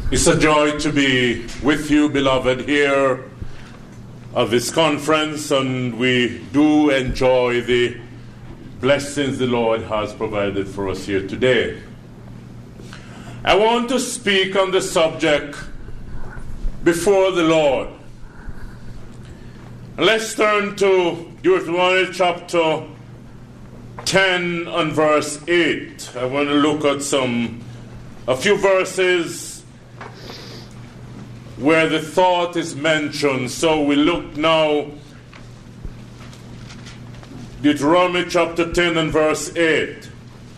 It's a joy to be with you, beloved, here at this conference, and we do enjoy the blessings the Lord has provided for us here today. I want to speak on the subject, before the Lord. Let's turn to Deuteronomy chapter 10 and verse 8. I want to look at a few verses where the thought is mentioned. So we look now, Deuteronomy chapter 10 and verse 8.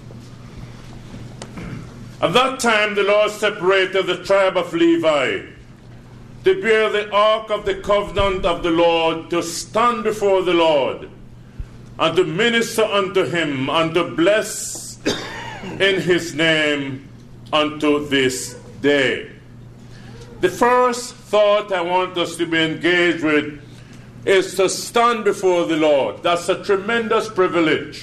At that time the Lord separated the tribe of Levi to bear the ark of the covenant of the Lord, to stand before the Lord, and to minister unto him, and to bless in his name unto this day. The first thought I want us to be engaged with is to stand before the Lord. That's a tremendous privilege.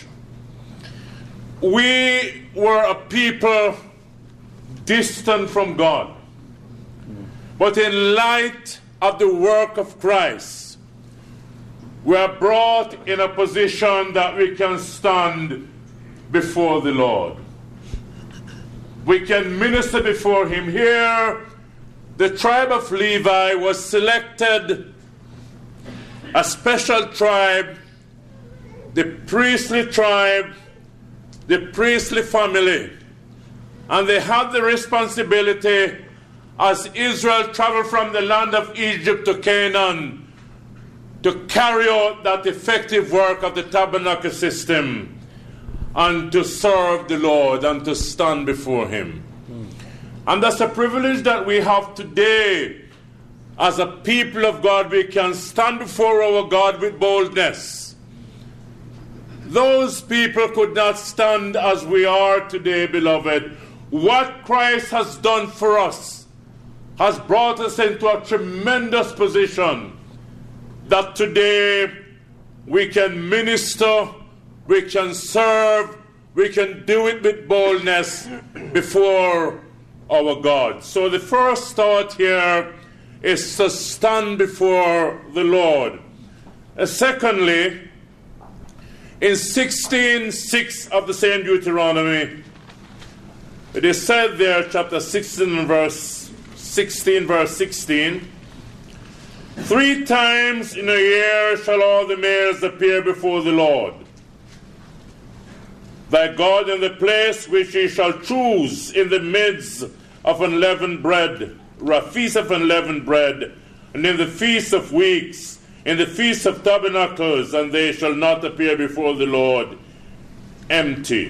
We were a people distant from God. But in light of the work of Christ, we are brought in a position that we can stand before the Lord. We can minister before him. Here, the tribe of Levi was selected, a special tribe, the priestly tribe, the priestly family. And they had the responsibility, as Israel traveled from the land of Egypt to Canaan, to carry out that effective work of the tabernacle system and to serve the Lord and to stand before him. And that's a privilege that we have today. As a people of God, we can stand before our God with boldness. Those people could not stand as we are today, beloved. What Christ has done for us has brought us into a tremendous position that today we can minister, we can serve, we can do it with boldness before our God. So the first thought here is to stand before the Lord. Secondly, in 16:6 of the same Deuteronomy, it is said there, chapter 16, verse 16, 3 times in a year shall all the males appear before the Lord thy God in the place which he shall choose in the midst of unleavened bread, or a feast of unleavened bread, and in the feast of weeks, in the feast of tabernacles, and they shall not appear before the Lord empty.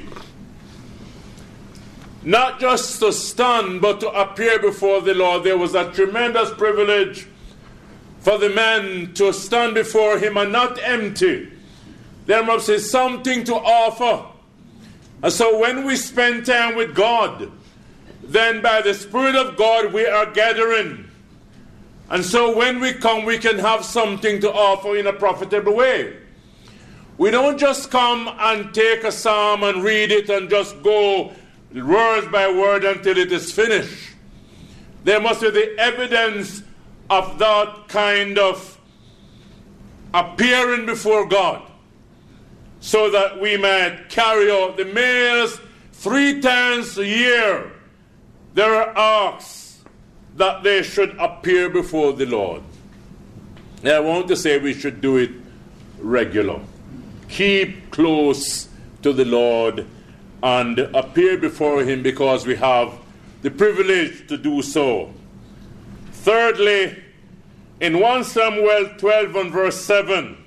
Not just to stand, but to appear before the Lord. There was a tremendous privilege for the men to stand before him and not empty. There must be something to offer. And so when we spend time with God, then by the Spirit of God we are gathering. And so when we come, we can have something to offer in a profitable way. We don't just come and take a psalm and read it and just go word by word until it is finished. There must be the evidence of that kind of appearing before God, so that we might carry out the males 3 times a year. There are acts that they should appear before the Lord. And I want to say we should do it regular. Keep close to the Lord and appear before him, because we have the privilege to do so. Thirdly, in 1 Samuel 12 and verse 7,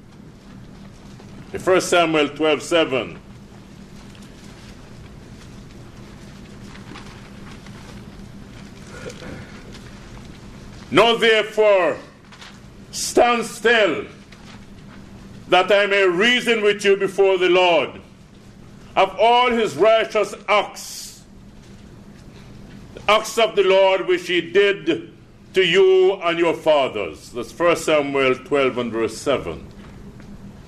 1 Samuel 12:7. Know therefore, stand still, that I may reason with you before the Lord of all his righteous acts, the acts of the Lord which he did to you and your fathers. That's 1 Samuel 12 and verse 7.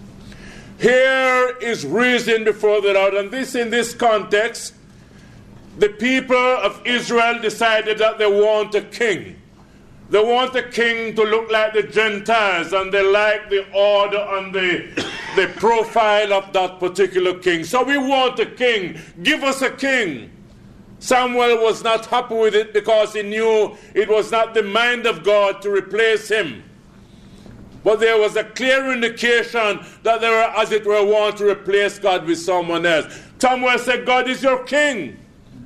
Here is reason before the Lord, and this in this context, the people of Israel decided that they want a king. They want a king to look like the Gentiles, and they like the order and the profile of that particular king. So we want a king. Give us a king. Samuel was not happy with it because he knew it was not the mind of God to replace him. But there was a clear indication that they were, as it were, want to replace God with someone else. Samuel said, God is your king.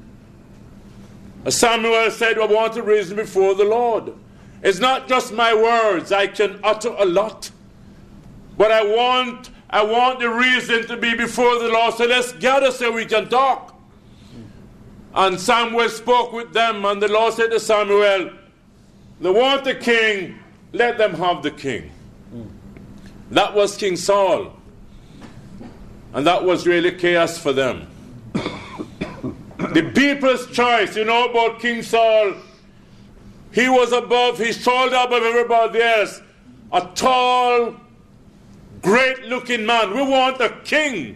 Samuel said, I want to reason before the Lord. It's not just my words. I can utter a lot. But I want the reason to be before the Lord. So let's gather so we can talk. And Samuel spoke with them, and the Lord said to Samuel, they want the king, let them have the king. That was King Saul. And that was really chaos for them. The people's choice, you know about King Saul. He was above, his shoulder above everybody else. A tall, great-looking man. We want a king.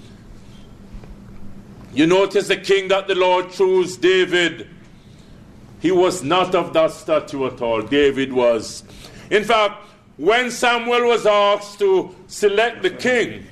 You notice the king that the Lord chose, David. He was not of that stature at all. David was. In fact, when Samuel was asked to select the king,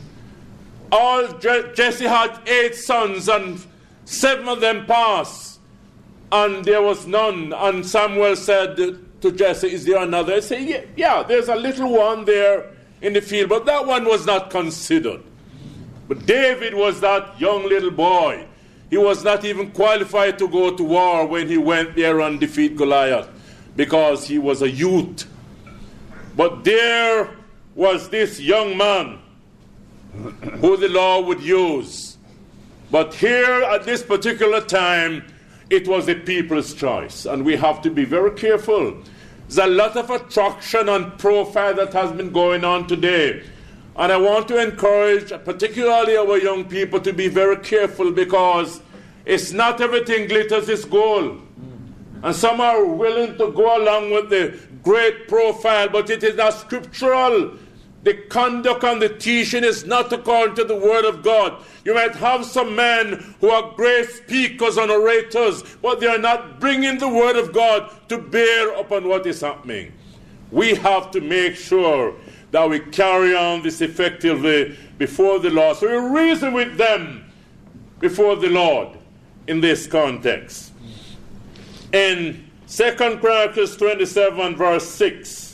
Jesse had 8 sons, and 7 of them passed, and there was none. And Samuel said to Jesse, is there another? He said, yeah, there's a little one there in the field, but that one was not considered. But David was that young little boy. He was not even qualified to go to war when he went there and defeat Goliath, because he was a youth. But there was this young man who the Lord would use. But here at this particular time, it was the people's choice. And we have to be very careful. There's a lot of attraction and profile that has been going on today. And I want to encourage, particularly our young people, to be very careful, because it's not everything glitters is gold. And some are willing to go along with the great profile, but it is not scriptural. The conduct and the teaching is not according to the word of God. You might have some men who are great speakers and orators, but they are not bringing the word of God to bear upon what is happening. We have to make sure that we carry on this effectively before the Lord. So we reason with them before the Lord in this context. In 2 Chronicles 27 verse 6,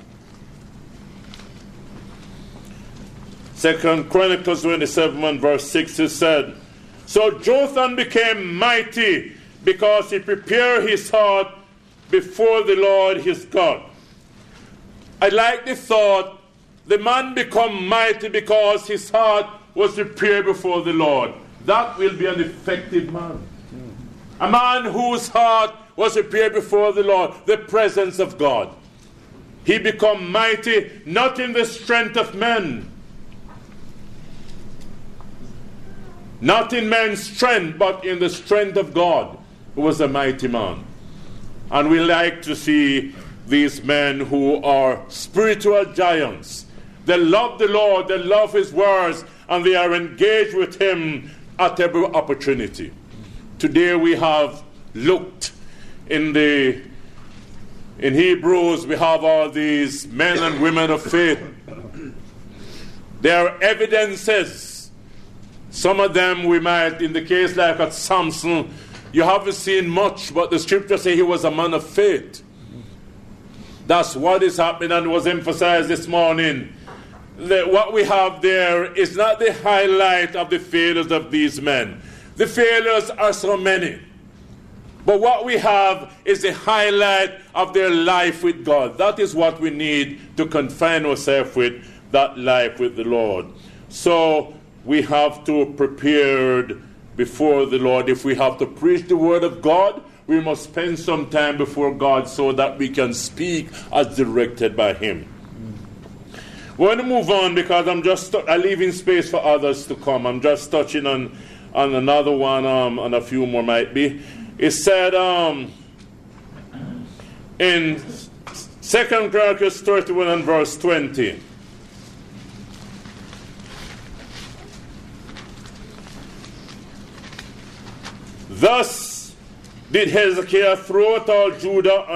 2 Chronicles 27 verse 6, it said, so Jotham became mighty because he prepared his heart before the Lord his God. I like the thought, the man become mighty because his heart was prepared before the Lord. That will be an effective man. A man whose heart was prepared before the Lord, the presence of God. He become mighty, not in the strength of men, not in man's strength, but in the strength of God, who was a mighty man. And we like to see these men who are spiritual giants. They love the Lord, they love his words, and they are engaged with him at every opportunity. Today we have looked in Hebrews, we have all these men and women of faith. There are evidences. Some of them we might, in the case like at Samson, you haven't seen much, but the scripture says he was a man of faith. That's what is happening, and was emphasized this morning. What we have there is not the highlight of the failures of these men. The failures are so many. But what we have is the highlight of their life with God. That is what we need to confine ourselves with, that life with the Lord. So we have to prepare before the Lord. If we have to preach the word of God, we must spend some time before God so that we can speak as directed by him. We're going to move on because I'm leaving space for others to come. I'm just touching on another one, and a few more might be. It said in 2 Chronicles 31 and verse 20, Thus did Hezekiah throughout all Judah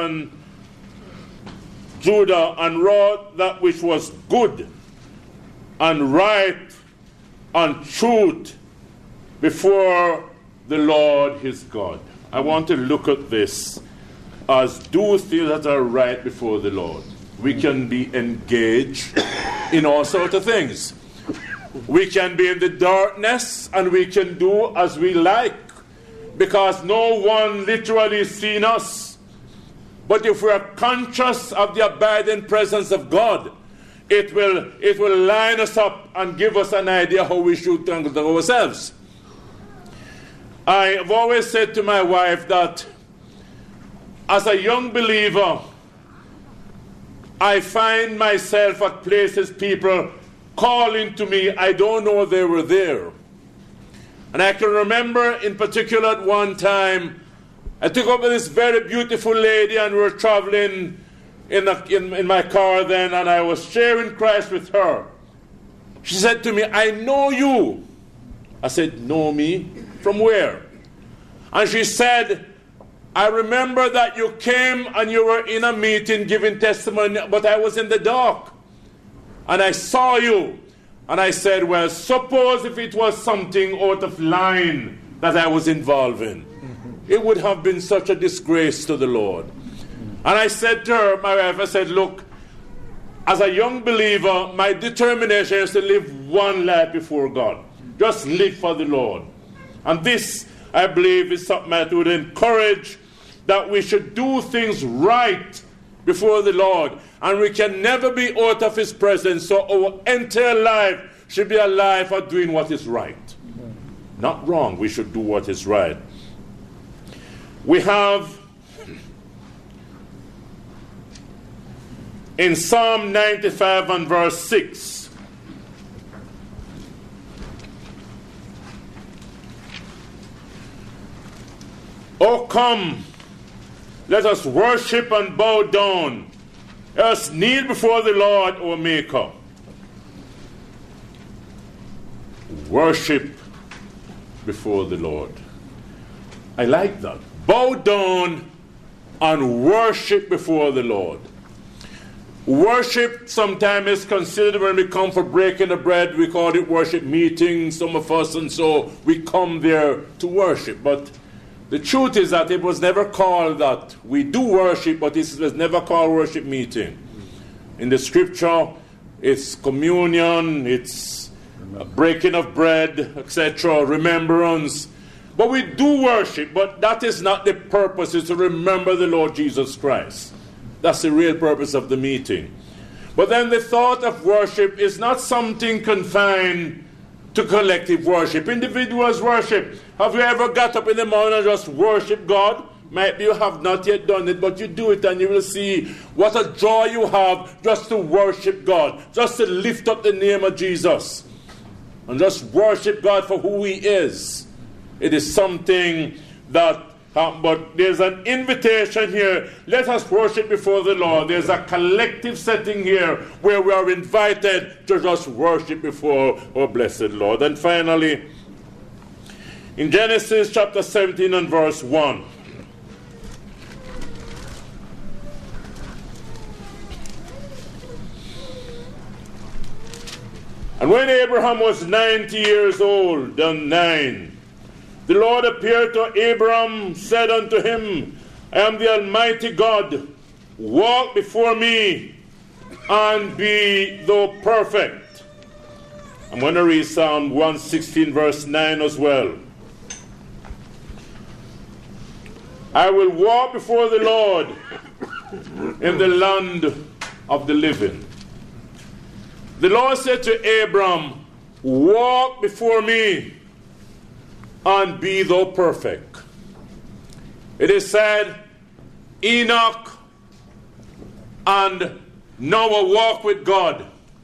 and wrought that which was good and right and truth before the Lord his God. I want to look at this as do things that are right before the Lord. We can be engaged in all sorts of things. We can be in the darkness and we can do as we like, because no one literally seen us. But if we are conscious of the abiding presence of God, it will line us up and give us an idea how we should conduct ourselves. I have always said to my wife that as a young believer, I find myself at places people calling to me, I don't know they were there. And I can remember in particular at one time, I took up with this very beautiful lady and we were traveling in my car then, and I was sharing Christ with her. She said to me, I know you. I said, know me? From where? And she said, I remember that you came and you were in a meeting giving testimony, but I was in the dark. And I saw you. And I said, well, suppose if it was something out of line that I was involved in. It would have been such a disgrace to the Lord. And I said to her, my wife, I said, look, as a young believer, my determination is to live one life before God. Just live for the Lord. And this, I believe, is something that would encourage that we should do things right before the Lord. And we can never be out of his presence, so our entire life should be a life of doing what is right. Not wrong, we should do what is right. We have in Psalm 95 and verse 6, O come, let us worship and bow down. Let us kneel before the Lord our Maker. Worship before the Lord. I like that. Bow down and worship before the Lord. Worship sometimes is considered, when we come for breaking the bread, we call it worship meeting, some of us, and so we come there to worship. But the truth is that it was never called that. We do worship, but it was never called worship meeting. In the scripture, it's communion, it's breaking of bread, etc., remembrance. But we do worship, but that is not the purpose. It's to remember the Lord Jesus Christ. That's the real purpose of the meeting. But then the thought of worship is not something confined to collective worship. Individuals worship. Have you ever got up in the morning and just worship God? Maybe you have not yet done it, but you do it and you will see what a joy you have just to worship God, just to lift up the name of Jesus and just worship God for who he is. It is something that, but there's an invitation here. Let us worship before the Lord. There's a collective setting here where we are invited to just worship before our blessed Lord. And finally, in Genesis chapter 17 and verse 1. And when Abraham was 90 years old and 9, the Lord appeared to Abram, said unto him, I am the Almighty God. Walk before me and be thou perfect. I'm going to read Psalm 116 verse 9 as well. I will walk before the Lord in the land of the living. The Lord said to Abram, walk before me and be thou perfect. It is said, Enoch and Noah walked with God.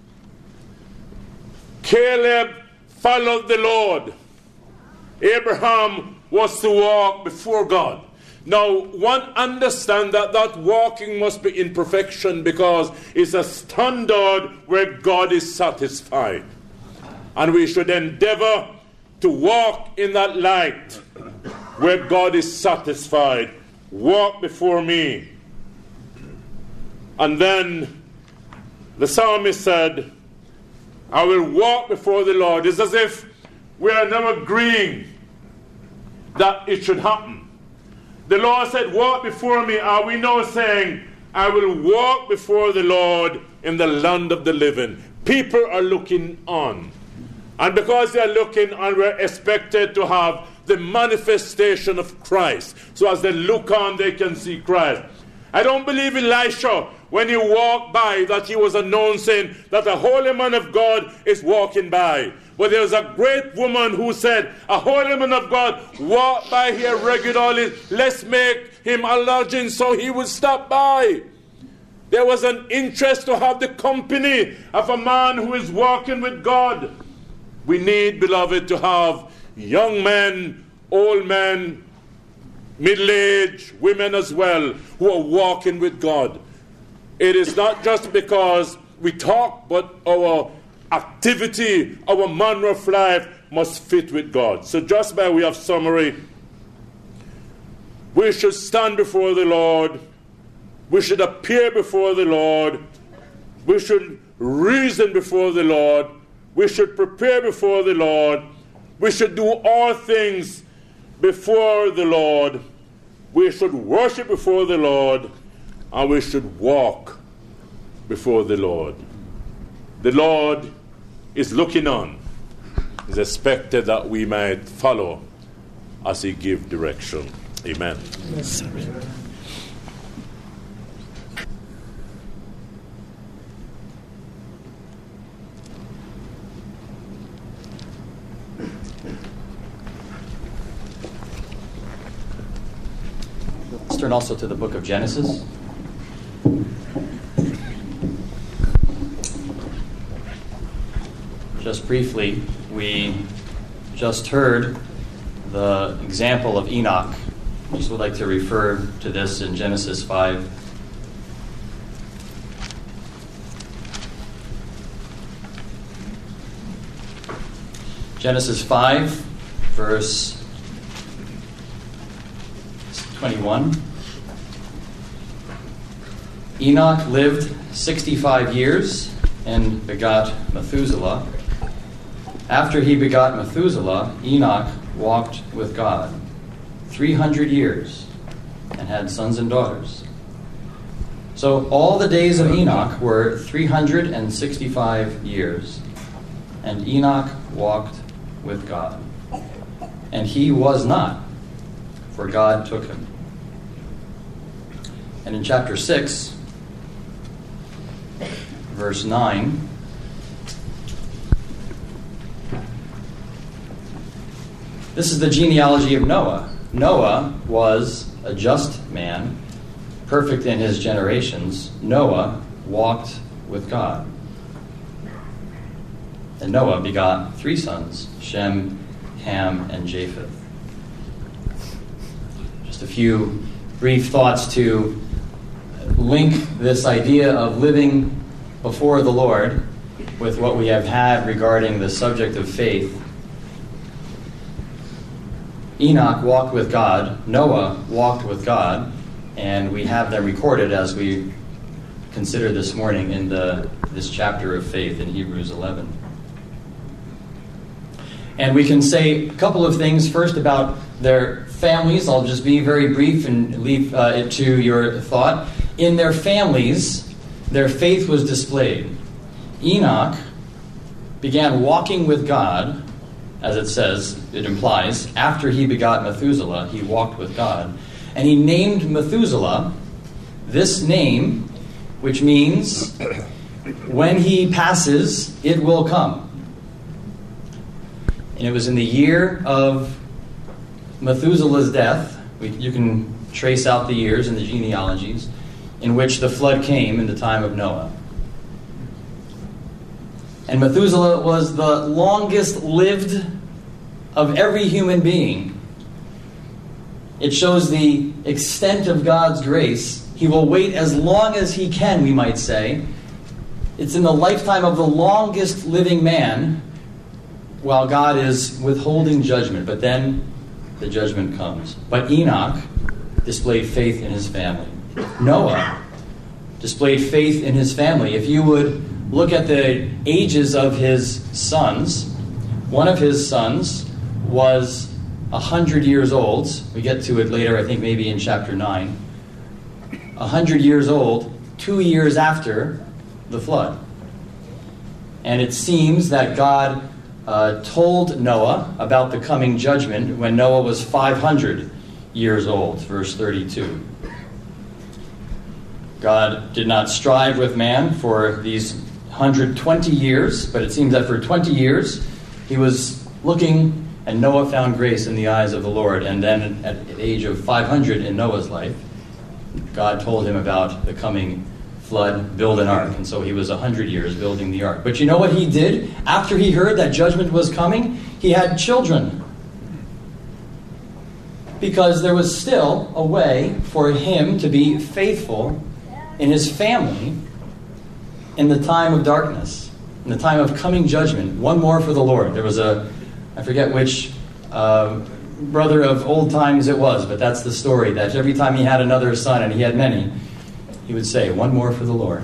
Caleb followed the Lord. Abraham was to walk before God. Now, one understands that walking must be in perfection, because it's a standard where God is satisfied. And we should endeavor to walk in that light. where God is satisfied. Walk before me. And then the psalmist said, I will walk before the Lord. It's as if we are now agreeing that it should happen. The Lord said, walk before me. Are we now saying, I will walk before the Lord in the land of the living? People are looking on. And because they are looking on, we're expected to have the manifestation of Christ. So as they look on, they can see Christ. I don't believe Elisha, when he walked by, that he was announcing that a holy man of God is walking by. But there was a great woman who said, a holy man of God walked by here regularly. Let's make him a lodging so he would stop by. There was an interest to have the company of a man who is walking with God. We need, beloved, to have young men, old men, middle-aged women as well, who are walking with God. It is not just because we talk, but our activity, our manner of life must fit with God. So just by way of summary, we should stand before the Lord. We should appear before the Lord. We should reason before the Lord. We should prepare before the Lord. We should do all things before the Lord. We should worship before the Lord. And we should walk before the Lord. The Lord is looking on. It's expected that we might follow as he gives direction. Amen. Yes, Let's turn also to the book of Genesis. Just briefly, we just heard the example of Enoch. I just would like to refer to this in Genesis 5. Genesis 5, verse 21. Enoch lived 65 years and begot Methuselah. After he begot Methuselah, Enoch walked with God 300 years and had sons and daughters. So all the days of Enoch were 365 years, and Enoch walked with God. And he was not, for God took him. And in chapter 6, verse 9, this is the genealogy of Noah. Noah was a just man, perfect in his generations. Noah walked with God. And Noah begot 3 sons, Shem, Ham, and Japheth. Just a few brief thoughts to link this idea of living before the Lord with what we have had regarding the subject of faith. Enoch walked with God, Noah walked with God, and we have them recorded as we consider this morning in this chapter of faith in Hebrews 11. And we can say a couple of things first about their families. I'll just be very brief and leave it to your thought. In their families, their faith was displayed. Enoch began walking with God, as it says, it implies, after he begot Methuselah, he walked with God. And he named Methuselah this name, which means, when he passes, it will come. And it was in the year of Methuselah's death, you can trace out the years in the genealogies, in which the flood came in the time of Noah. And Methuselah was the longest lived of every human being. It shows the extent of God's grace. He will wait as long as he can, we might say. It's in the lifetime of the longest living man while God is withholding judgment. But then the judgment comes. But Enoch displayed faith in his family. Noah displayed faith in his family. If you would look at the ages of his sons, one of his sons was 100 years old. We get to it later, I think maybe in chapter 9. 100 years old, 2 years after the flood. And it seems that God told Noah about the coming judgment when Noah was 500 years old, verse 32. God did not strive with man for these 120 years, but it seems that for 20 years he was looking, and Noah found grace in the eyes of the Lord. And then at the age of 500 in Noah's life, God told him about the coming flood, build an ark. And so he was 100 years building the ark. But you know what he did after he heard that judgment was coming? He had children. Because there was still a way for him to be faithful in his family in the time of darkness, in the time of coming judgment. One more for the Lord. There was I forget which brother of old times it was, but that's the story, that every time he had another son, and he had many, he would say, one more for the Lord.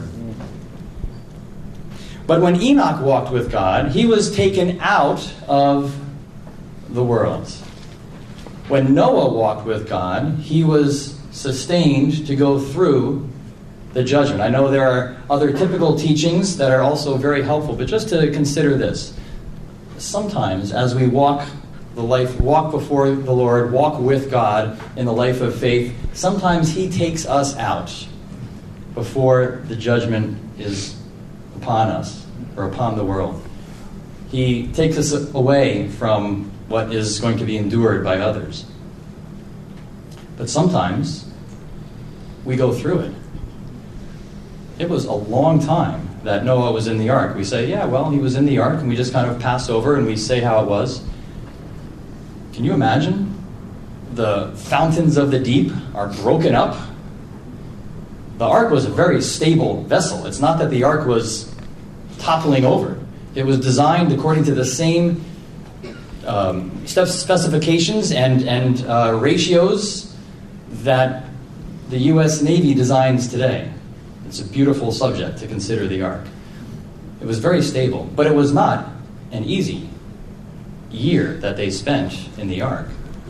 But when Enoch walked with God, he was taken out of the world. When Noah walked with God, he was sustained to go through the judgment. I know there are other typical teachings that are also very helpful, but just to consider this. Sometimes as we walk before the Lord, walk with God in the life of faith, sometimes he takes us out before the judgment is upon us or upon the world. He takes us away from what is going to be endured by others. But sometimes we go through it. It was a long time that Noah was in the ark. We say, yeah, well, he was in the ark, and we just kind of pass over and we say how it was. Can you imagine? The fountains of the deep are broken up. The ark was a very stable vessel. It's not that the ark was toppling over. It was designed according to the same specifications and ratios that the U.S. Navy designs today. It's a beautiful subject to consider the ark. It was very stable, but it was not an easy year that they spent in the ark.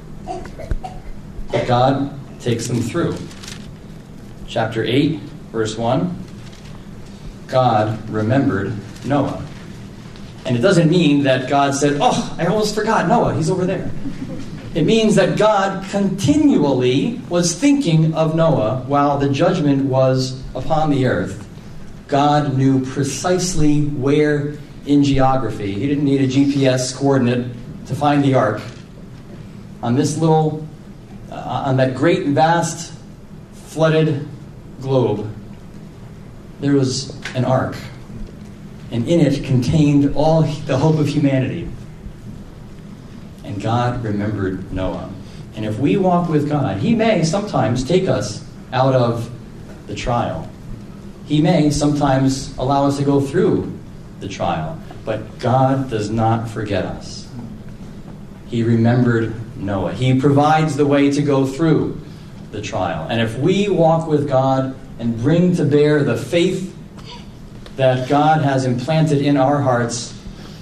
But God takes them through. Chapter 8, verse 1, God remembered Noah. And it doesn't mean that God said, oh, I almost forgot Noah, he's over there. It means that God continually was thinking of Noah while the judgment was upon the earth. God knew precisely where in geography. He didn't need a GPS coordinate to find the ark. On this little, on that great and vast flooded globe, there was an ark. And in it contained all the hope of humanity. And God remembered Noah. And if we walk with God, he may sometimes take us out of the trial. He may sometimes allow us to go through the trial. But God does not forget us. He remembered Noah. He provides the way to go through the trial. And if we walk with God and bring to bear the faith that God has implanted in our hearts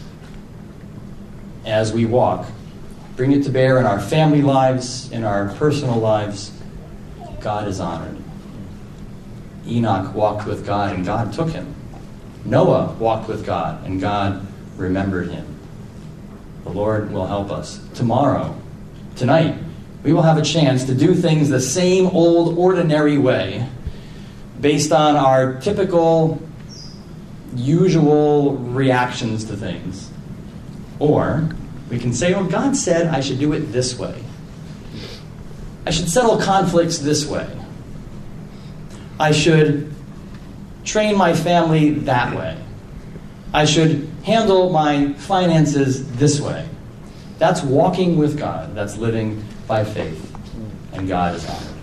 as we walk, bring it to bear in our family lives, in our personal lives, God is honored. Enoch walked with God and God took him. Noah walked with God and God remembered him. The Lord will help us. Tomorrow, tonight, we will have a chance to do things the same old ordinary way based on our typical, usual reactions to things. Or we can say, oh, God said I should do it this way. I should settle conflicts this way. I should train my family that way. I should handle my finances this way. That's walking with God. That's living by faith. And God is honored.